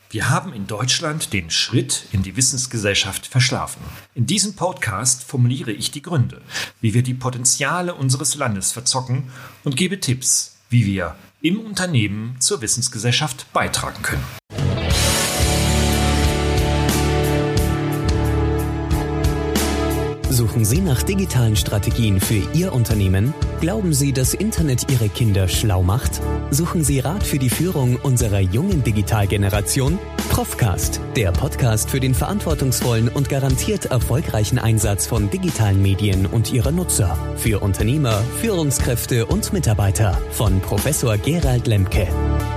Wir haben in Deutschland den Schritt in die Wissensgesellschaft verschlafen. In diesem Podcast formuliere ich die Gründe, wie wir die Potenziale unseres Landes verzocken und gebe Tipps, wie wir im Unternehmen zur Wissensgesellschaft beitragen können. Suchen Sie nach digitalen Strategien für Ihr Unternehmen? Glauben Sie, dass Internet Ihre Kinder schlau macht? Suchen Sie Rat für die Führung unserer jungen Digitalgeneration? Profcast, der Podcast für den verantwortungsvollen und garantiert erfolgreichen Einsatz von digitalen Medien und ihrer Nutzer. Für Unternehmer, Führungskräfte und Mitarbeiter von Professor Gerald Lemke.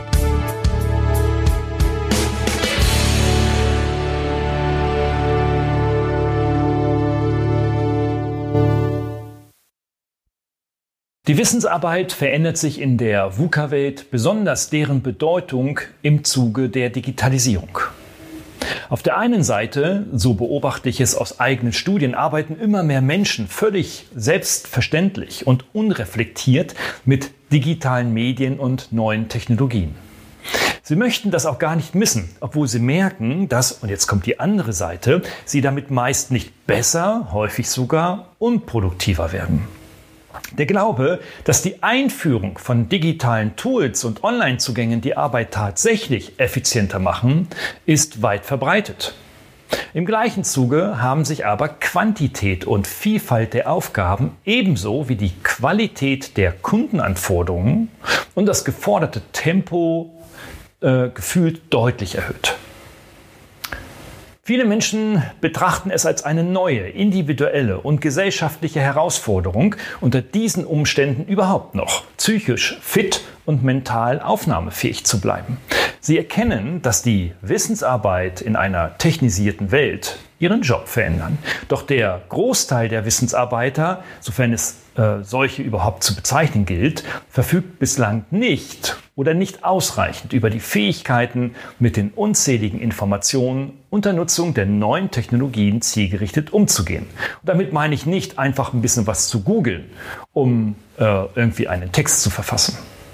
Die Wissensarbeit verändert sich in der VUCA-Welt, besonders deren Bedeutung im Zuge der Digitalisierung. Auf der einen Seite, so beobachte ich es aus eigenen Studien, arbeiten immer mehr Menschen völlig selbstverständlich und unreflektiert mit digitalen Medien und neuen Technologien. Sie möchten das auch gar nicht missen, obwohl sie merken, dass, und jetzt kommt die andere Seite, sie damit meist nicht besser, häufig sogar unproduktiver werden. Der Glaube, dass die Einführung von digitalen Tools und Online-Zugängen die Arbeit tatsächlich effizienter machen, ist weit verbreitet. Im gleichen Zuge haben sich aber Quantität und Vielfalt der Aufgaben ebenso wie die Qualität der Kundenanforderungen und das geforderte Tempo gefühlt deutlich erhöht. Viele Menschen betrachten es als eine neue, individuelle und gesellschaftliche Herausforderung, unter diesen Umständen überhaupt noch psychisch fit und mental aufnahmefähig zu bleiben. Sie erkennen, dass die Wissensarbeit in einer technisierten Welt ihren Job verändern. Doch der Großteil der Wissensarbeiter, sofern es solche überhaupt zu bezeichnen gilt, verfügt bislang nicht oder nicht ausreichend über die Fähigkeiten, mit den unzähligen Informationen unter Nutzung der neuen Technologien zielgerichtet umzugehen. Und damit meine ich nicht einfach ein bisschen was zu googeln, um irgendwie einen Text zu verfassen.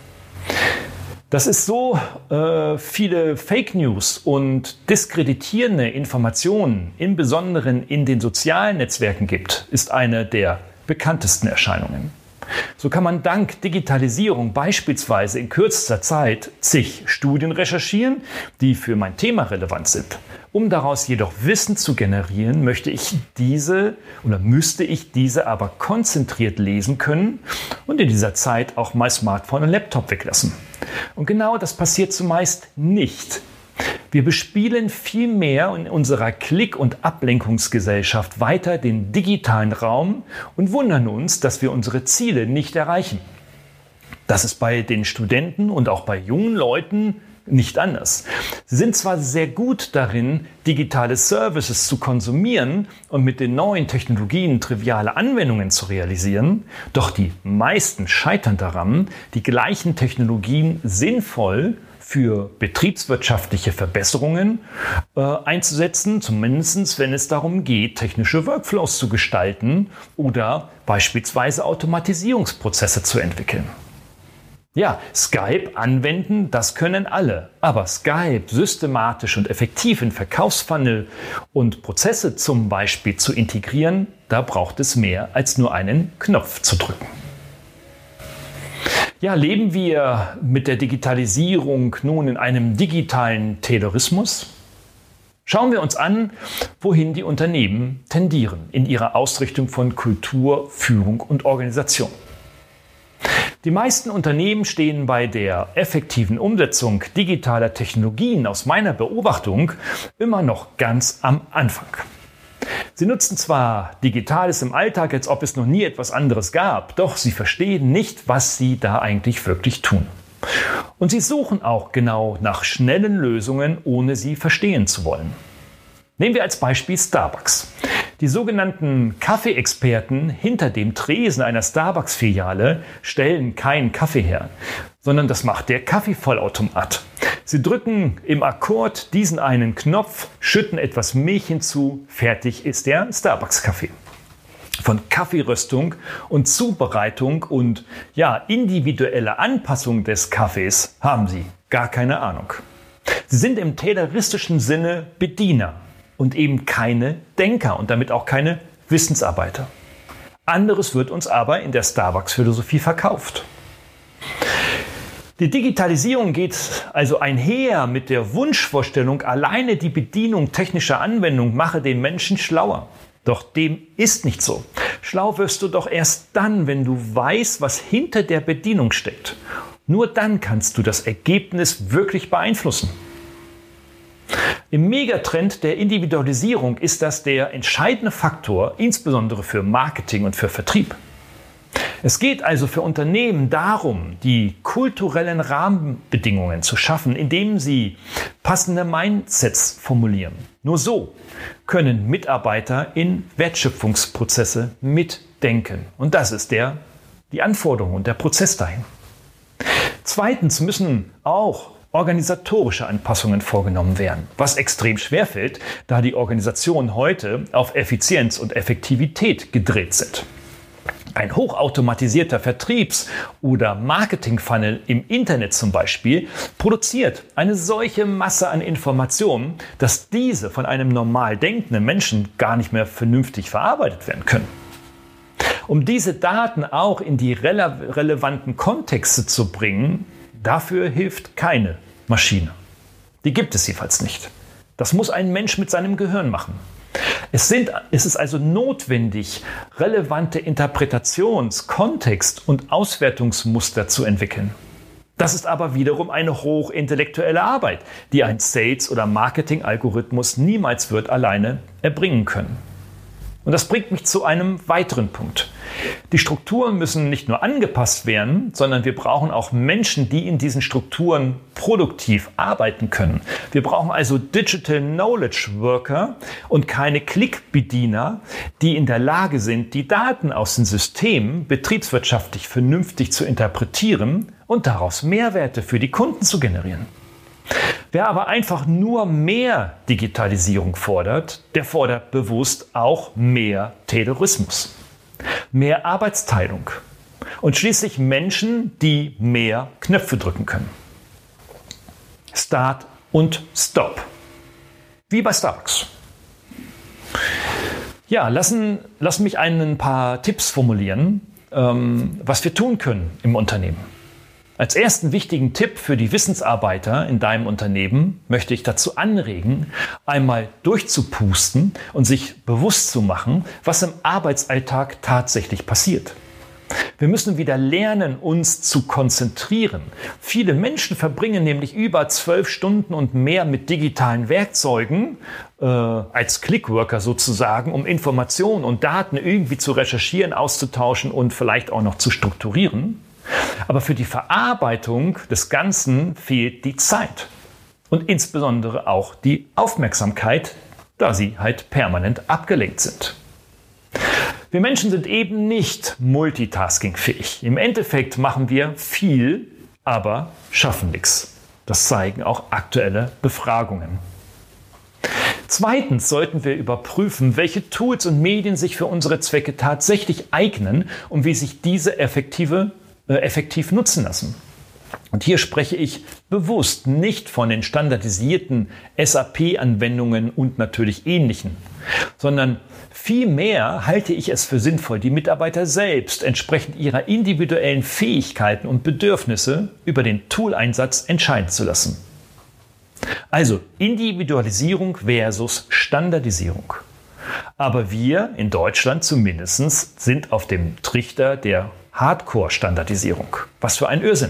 Dass es so viele Fake News und diskreditierende Informationen, im Besonderen in den sozialen Netzwerken gibt, ist eine der bekanntesten Erscheinungen. So kann man dank Digitalisierung beispielsweise in kürzester Zeit zig Studien recherchieren, die für mein Thema relevant sind. Um daraus jedoch Wissen zu generieren, müsste ich diese aber konzentriert lesen können und in dieser Zeit auch mein Smartphone und Laptop weglassen. Und genau das passiert zumeist nicht. Wir bespielen vielmehr in unserer Klick- und Ablenkungsgesellschaft weiter den digitalen Raum und wundern uns, dass wir unsere Ziele nicht erreichen. Das ist bei den Studenten und auch bei jungen Leuten nicht anders. Sie sind zwar sehr gut darin, digitale Services zu konsumieren und mit den neuen Technologien triviale Anwendungen zu realisieren, doch die meisten scheitern daran, die gleichen Technologien sinnvoll für betriebswirtschaftliche Verbesserungen einzusetzen, zumindest wenn es darum geht, technische Workflows zu gestalten oder beispielsweise Automatisierungsprozesse zu entwickeln. Ja, Skype anwenden, das können alle. Aber Skype systematisch und effektiv in Verkaufsfunnel und Prozesse zum Beispiel zu integrieren, da braucht es mehr als nur einen Knopf zu drücken. Ja, leben wir mit der Digitalisierung nun in einem digitalen Taylorismus? Schauen wir uns an, wohin die Unternehmen tendieren in ihrer Ausrichtung von Kultur, Führung und Organisation. Die meisten Unternehmen stehen bei der effektiven Umsetzung digitaler Technologien aus meiner Beobachtung immer noch ganz am Anfang. Sie nutzen zwar Digitales im Alltag, als ob es noch nie etwas anderes gab, doch sie verstehen nicht, was sie da eigentlich wirklich tun. Und sie suchen auch genau nach schnellen Lösungen, ohne sie verstehen zu wollen. Nehmen wir als Beispiel Starbucks. Die sogenannten Kaffeeexperten hinter dem Tresen einer Starbucks-Filiale stellen keinen Kaffee her, sondern das macht der Kaffeevollautomat. Sie drücken im Akkord diesen einen Knopf, schütten etwas Milch hinzu, fertig ist der Starbucks-Kaffee. Von Kaffeeröstung und Zubereitung und individuelle Anpassung des Kaffees haben sie gar keine Ahnung. Sie sind im tayloristischen Sinne Bediener und eben keine Denker und damit auch keine Wissensarbeiter. Anderes wird uns aber in der Starbucks-Philosophie verkauft. Die Digitalisierung geht also einher mit der Wunschvorstellung, alleine die Bedienung technischer Anwendungen mache den Menschen schlauer. Doch dem ist nicht so. Schlau wirst du doch erst dann, wenn du weißt, was hinter der Bedienung steckt. Nur dann kannst du das Ergebnis wirklich beeinflussen. Im Megatrend der Individualisierung ist das der entscheidende Faktor, insbesondere für Marketing und für Vertrieb. Es geht also für Unternehmen darum, die kulturellen Rahmenbedingungen zu schaffen, indem sie passende Mindsets formulieren. Nur so können Mitarbeiter in Wertschöpfungsprozesse mitdenken. Und das ist die Anforderung und der Prozess dahin. Zweitens müssen auch organisatorische Anpassungen vorgenommen werden, was extrem schwerfällt, da die Organisationen heute auf Effizienz und Effektivität gedreht sind. Ein hochautomatisierter Vertriebs- oder Marketing-Funnel im Internet zum Beispiel produziert eine solche Masse an Informationen, dass diese von einem normal denkenden Menschen gar nicht mehr vernünftig verarbeitet werden können. Um diese Daten auch in die relevanten Kontexte zu bringen, dafür hilft keine Maschine. Die gibt es jedenfalls nicht. Das muss ein Mensch mit seinem Gehirn machen. Es ist also notwendig, relevante Interpretations-, Kontext- und Auswertungsmuster zu entwickeln. Das ist aber wiederum eine hochintellektuelle Arbeit, die ein Sales- oder Marketing-Algorithmus niemals wird alleine erbringen können. Und das bringt mich zu einem weiteren Punkt. Die Strukturen müssen nicht nur angepasst werden, sondern wir brauchen auch Menschen, die in diesen Strukturen produktiv arbeiten können. Wir brauchen also Digital Knowledge Worker und keine Klickbediener, die in der Lage sind, die Daten aus den Systemen betriebswirtschaftlich vernünftig zu interpretieren und daraus Mehrwerte für die Kunden zu generieren. Wer aber einfach nur mehr Digitalisierung fordert, der fordert bewusst auch mehr Taylorismus, mehr Arbeitsteilung und schließlich Menschen, die mehr Knöpfe drücken können. Start und Stop. Wie bei Starbucks. Ja, lassen mich ein paar Tipps formulieren, was wir tun können im Unternehmen. Als ersten wichtigen Tipp für die Wissensarbeiter in deinem Unternehmen möchte ich dazu anregen, einmal durchzupusten und sich bewusst zu machen, was im Arbeitsalltag tatsächlich passiert. Wir müssen wieder lernen, uns zu konzentrieren. Viele Menschen verbringen nämlich über 12 Stunden und mehr mit digitalen Werkzeugen, als Clickworker sozusagen, um Informationen und Daten irgendwie zu recherchieren, auszutauschen und vielleicht auch noch zu strukturieren. Aber für die Verarbeitung des Ganzen fehlt die Zeit und insbesondere auch die Aufmerksamkeit, da sie halt permanent abgelenkt sind. Wir Menschen sind eben nicht multitaskingfähig. Im Endeffekt machen wir viel, aber schaffen nichts. Das zeigen auch aktuelle Befragungen. Zweitens sollten wir überprüfen, welche Tools und Medien sich für unsere Zwecke tatsächlich eignen und wie sich diese effektiv nutzen lassen. Und hier spreche ich bewusst nicht von den standardisierten SAP-Anwendungen und natürlich ähnlichen, sondern vielmehr halte ich es für sinnvoll, die Mitarbeiter selbst entsprechend ihrer individuellen Fähigkeiten und Bedürfnisse über den Tooleinsatz entscheiden zu lassen. Also Individualisierung versus Standardisierung. Aber wir in Deutschland zumindest sind auf dem Trichter der Hardcore-Standardisierung. Was für ein Irrsinn.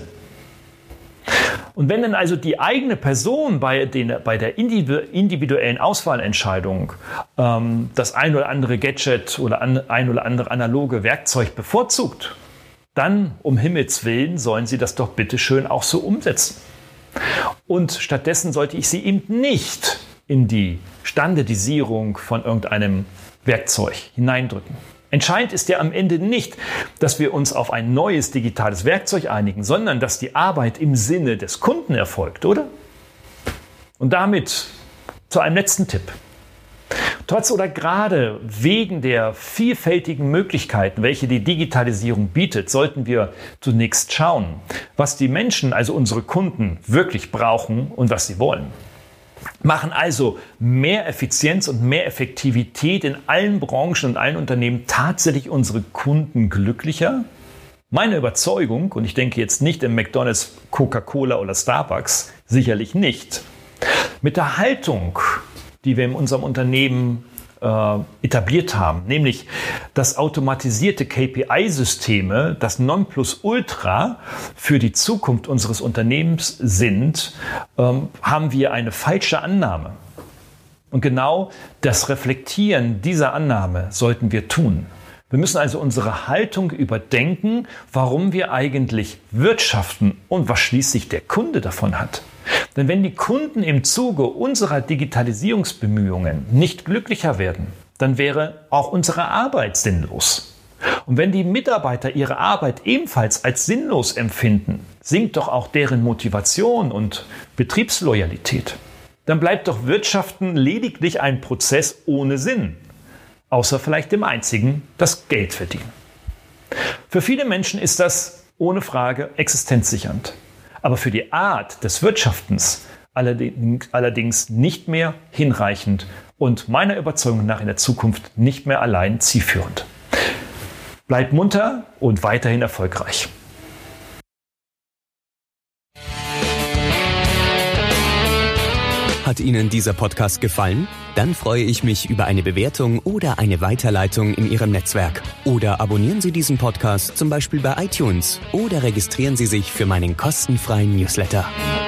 Und wenn dann also die eigene Person bei der individuellen Auswahlentscheidung das ein oder andere Gadget oder ein oder andere analoge Werkzeug bevorzugt, dann um Himmels Willen sollen sie das doch bitte schön auch so umsetzen. Und stattdessen sollte ich sie eben nicht in die Standardisierung von irgendeinem Werkzeug hineindrücken. Entscheidend ist ja am Ende nicht, dass wir uns auf ein neues digitales Werkzeug einigen, sondern dass die Arbeit im Sinne des Kunden erfolgt, oder? Und damit zu einem letzten Tipp. Trotz oder gerade wegen der vielfältigen Möglichkeiten, welche die Digitalisierung bietet, sollten wir zunächst schauen, was die Menschen, also unsere Kunden, wirklich brauchen und was sie wollen. Machen also mehr Effizienz und mehr Effektivität in allen Branchen und allen Unternehmen tatsächlich unsere Kunden glücklicher? Meine Überzeugung, und ich denke jetzt nicht in McDonald's, Coca-Cola oder Starbucks, sicherlich nicht. Mit der Haltung, die wir in unserem Unternehmen etabliert haben, nämlich dass automatisierte KPI-Systeme das Nonplusultra für die Zukunft unseres Unternehmens sind, haben wir eine falsche Annahme. Und genau das Reflektieren dieser Annahme sollten wir tun. Wir müssen also unsere Haltung überdenken, warum wir eigentlich wirtschaften und was schließlich der Kunde davon hat. Denn wenn die Kunden im Zuge unserer Digitalisierungsbemühungen nicht glücklicher werden, dann wäre auch unsere Arbeit sinnlos. Und wenn die Mitarbeiter ihre Arbeit ebenfalls als sinnlos empfinden, sinkt doch auch deren Motivation und Betriebsloyalität. Dann bleibt doch Wirtschaften lediglich ein Prozess ohne Sinn. Außer vielleicht dem einzigen, das Geld verdienen. Für viele Menschen ist das ohne Frage existenzsichernd. Aber für die Art des Wirtschaftens allerdings nicht mehr hinreichend und meiner Überzeugung nach in der Zukunft nicht mehr allein zielführend. Bleibt munter und weiterhin erfolgreich. Hat Ihnen dieser Podcast gefallen? Dann freue ich mich über eine Bewertung oder eine Weiterleitung in Ihrem Netzwerk. Oder abonnieren Sie diesen Podcast zum Beispiel bei iTunes oder registrieren Sie sich für meinen kostenfreien Newsletter.